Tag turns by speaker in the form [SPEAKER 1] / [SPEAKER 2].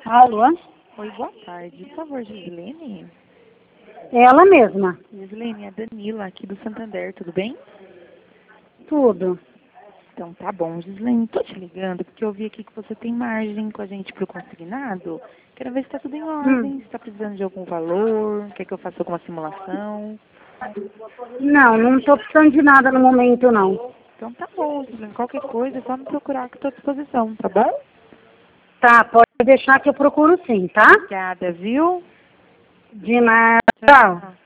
[SPEAKER 1] Alô?
[SPEAKER 2] Oi, boa tarde. Por favor, Gislene?
[SPEAKER 1] Ela mesma.
[SPEAKER 2] Gislene, é a Danila aqui do Santander, tudo bem?
[SPEAKER 1] Tudo.
[SPEAKER 2] Então tá bom, Gislene, tô te ligando porque eu vi aqui que você tem margem com a gente pro consignado. Quero ver se tá tudo em ordem, se tá precisando de algum valor, quer que eu faça alguma simulação.
[SPEAKER 1] Não tô precisando de nada no momento, não.
[SPEAKER 2] Então tá bom, Gislene, qualquer coisa é só me procurar que eu tô à disposição, tá bom?
[SPEAKER 1] Tá, pode deixar que eu procuro sim, tá?
[SPEAKER 2] Obrigada, viu?
[SPEAKER 1] De nada.
[SPEAKER 2] Tchau.